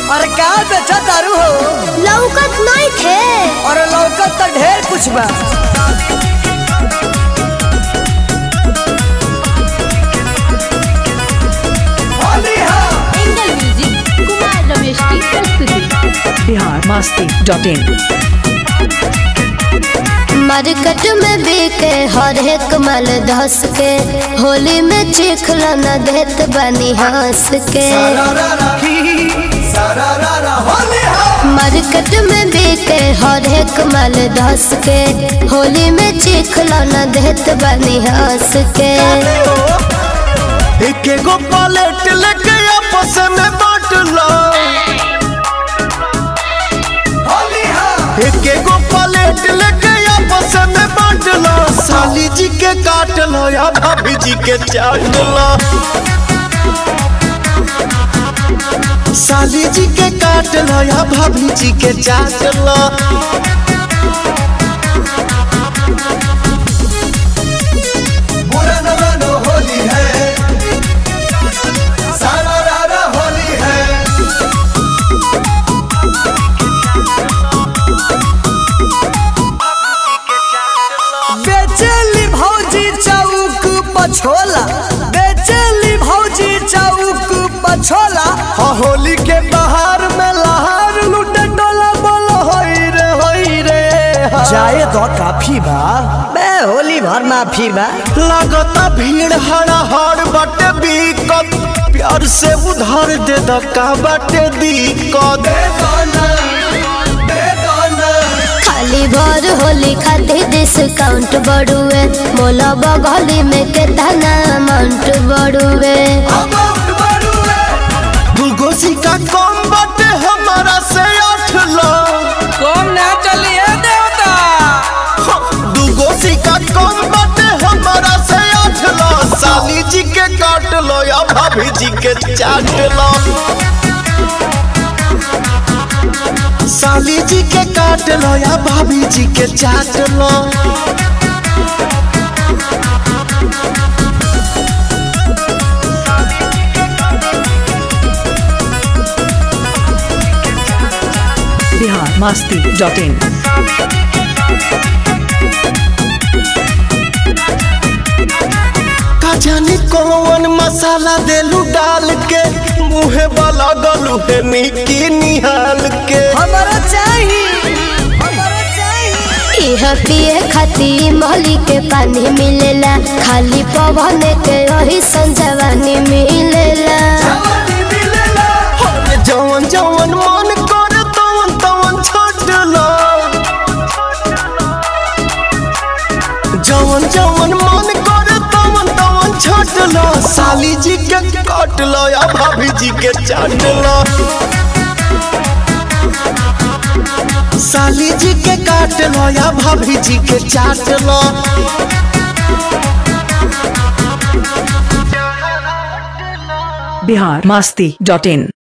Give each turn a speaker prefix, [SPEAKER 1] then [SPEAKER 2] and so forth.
[SPEAKER 1] अरे का बेचा दारू हो?
[SPEAKER 2] लौकत नहीं थे।
[SPEAKER 1] अरे लौकत तो ढेर कुछ बा।
[SPEAKER 3] कुमार रमेश की प्रस्तुति।
[SPEAKER 4] biharmasti.in
[SPEAKER 2] मार्केट में बिके हर एक माल धस के, होली में चिखला न देत बनी हंस के। मार्केट में बिके हर एक माल धस के, होली में चिखला न देत बनी हंस के।
[SPEAKER 5] एक एगो पलेट लेके आपस में बांट लो। एक एगो पलेट लेके आपस में बांट लो। साली जी के काट लो या भाभी जी के चाट लो। साली जी के काट लो या भाभी जी के चाट लो।
[SPEAKER 1] बेचली भौजी चौक पछोला, बेचली भौजी चौक पछोला।
[SPEAKER 5] हाँ होली के बाहर में लहार लूटे डोला बोलो होई रे
[SPEAKER 1] जाए तो काफी बा बे, होली भर माफी बा।
[SPEAKER 5] लगता भीड़ हड़ा हड़ बटे बीकत, प्यार से उधार दे दका बटे दिक्कत।
[SPEAKER 2] खाली भर होली खातिर डिस्काउंट बढ़ुए, मोला बगली में केतना अमाउंट बढ़ुए।
[SPEAKER 5] दूगो सिक्का कम बटे हमारा से 8 लाख।
[SPEAKER 1] कम ना चलिए देवता।
[SPEAKER 5] दूगो सिक्का कम बटे हमारा से 8 लाख। साली जी के काट लो या भाभी जी के चाट लो। साली जी के काट लो या भाभी जी के चाट लो।
[SPEAKER 4] biharmasti.in
[SPEAKER 5] का जाने कौन मसाला देलू डाल के, मुहे वाला गलू है निकी निहाल के।
[SPEAKER 1] हमारा चाहिए, हमारा चाहिए।
[SPEAKER 2] इह पिए खातिर मोहली के पानी मिलेला, खाली पवन के वही संजवानी मिलेला।
[SPEAKER 5] जवन जवन मन करे तवन तवन छोड़ लो। जवन जवन मन करे तवन तवन छोड़ लो। साली जी के काट लो या भाभी जी के चाट लो। साली जी के काट लो या भाभी जी के चाट लो।
[SPEAKER 4] biharmasti.in